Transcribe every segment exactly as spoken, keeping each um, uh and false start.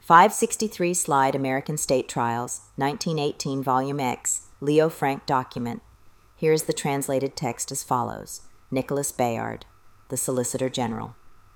five sixty-three Slide American State Trials, nineteen eighteen, Volume X, Leo Frank document. Here is the translated text as follows. Nicholas Bayard, the Solicitor General.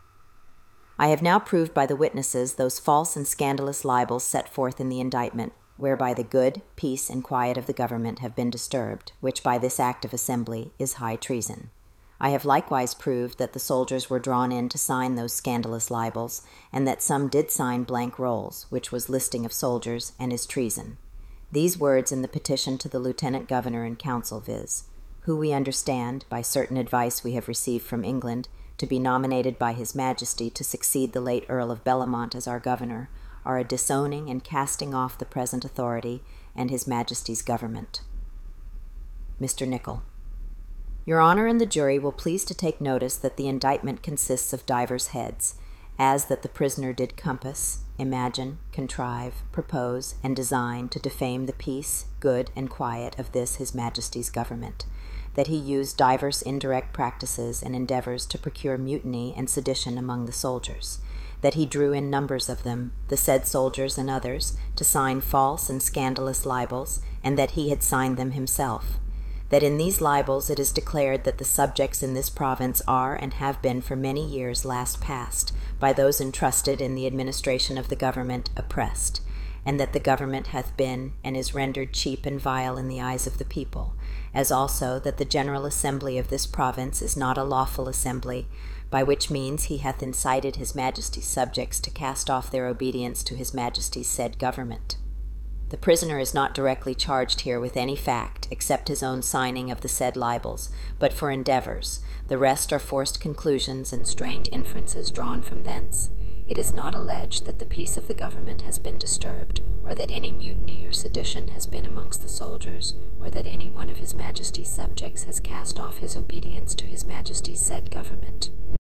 I have now proved by the witnesses those false and scandalous libels set forth in the indictment, whereby the good, peace, and quiet of the government have been disturbed, which by this act of assembly is high treason. I have likewise proved that the soldiers were drawn in to sign those scandalous libels, and that some did sign blank rolls, which was listing of soldiers, and is treason. These words in the petition to the Lieutenant Governor and Council, viz., who we understand, by certain advice we have received from England, to be nominated by His Majesty to succeed the late Earl of Bellamont as our governor, are a disowning and casting off the present authority and His Majesty's government. Mister Nichol. Your Honor and the jury will please to take notice that the indictment consists of divers heads, as that the prisoner did compass, imagine, contrive, propose, and design to defame the peace, good, and quiet of this His Majesty's government, that he used divers indirect practices and endeavors to procure mutiny and sedition among the soldiers, that he drew in numbers of them, the said soldiers and others, to sign false and scandalous libels, and that he had signed them himself, that in these libels it is declared that the subjects in this province are and have been for many years last past, by those entrusted in the administration of the government, oppressed, and that the government hath been and is rendered cheap and vile in the eyes of the people, as also that the General Assembly of this province is not a lawful assembly, by which means he hath incited His Majesty's subjects to cast off their obedience to His Majesty's said government. The prisoner is not directly charged here with any fact, except his own signing of the said libels, but for endeavors. The rest are forced conclusions and strained inferences drawn from thence. It is not alleged that the peace of the government has been disturbed, or that any mutiny or sedition has been amongst the soldiers, or that any one of His Majesty's subjects has cast off his obedience to His Majesty's said government.